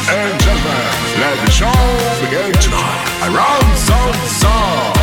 and gentlemen, let the show begin tonight. Around Some.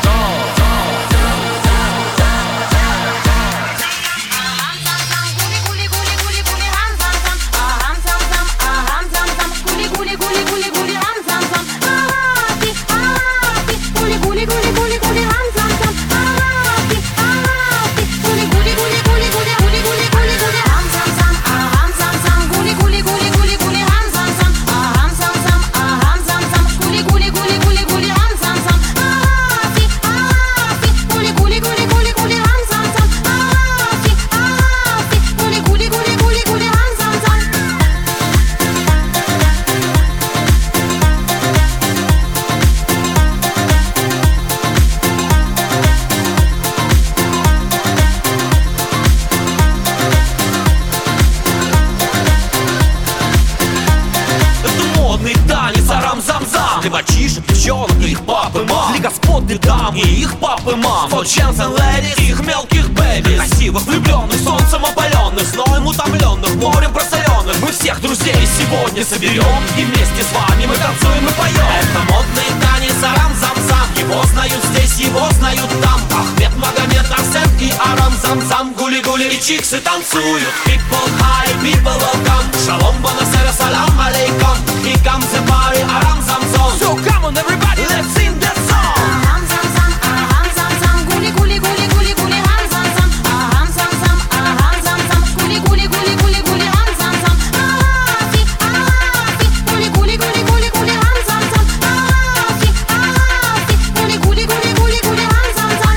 Для мальчишек, девчонок и их пап и мам, для господ, для дам и их пап и мам, for chance and ladies и их мелких бэбис, красивых, влюбленных, солнцем опаленных, зноем утомленных, морем просоленных. Мы всех друзей сегодня соберем, и вместе с вами мы танцуем и поем. Это модный танец арам-зам-зам, его знают здесь, его знают там. Ахмед, Магомед, Арсен и Арам-зам-зам, гули-гули и чиксы танцуют. People high, people welcome, шалом, бонасера, салам алейкум. Here comes the party, Aram-zam-zam. So come on everybody, let's sing that song. Aram-zam-zam, aram-zam-zam, guli-guli-guli-guli-guli, ram-zam-zam. Aram-zam-zam, aram-zam-zam, guli-guli-guli-guli-guli, ram-zam-zam. Arafi, arafi, guli-guli-guli-guli-guli, ram-zam-zam. Arafi, arafi, guli-guli-guli-guli-guli, ram-zam-zam.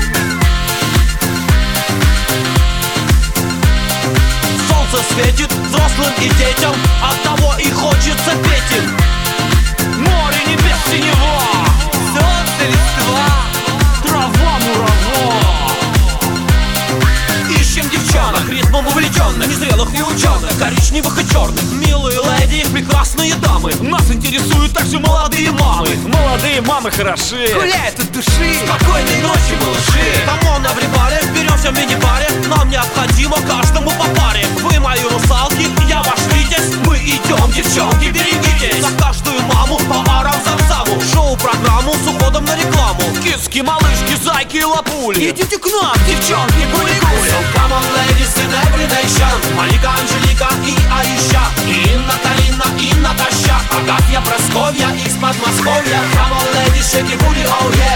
Солнце светит взрослым и детям, оттого и хочется петь им. Море, небес, синева, солнце, листва, трава, мурава. Ищем девчонок, ритмом увлеченных, незрелых и ученых, коричневых и черных. Милые леди, прекрасные дамы, нас интересуют также молодые мамы. Молодые мамы хороши, гуляют от души. Спокойной ночи, малыши. Камон, everybody, беремся в мини-баре. Нам необходимо каждому по паре. Вы мои русалки, я ваш Витязь. Мы идем, девчонки, берегитесь. За каждую маму по Арам-зам-заму. Шоу-программу с уходом на рекламу. Киски, малышки, зайки и лапули. Идите к нам, девчонки, гули-гули. So come on, ladies in every nation. Малика, Анжелика и Аиша, и Инна, Карина, и Наташа, Агафья, Просковья из Подмосковья. Come on, ladies, shake your booty, oh yeah.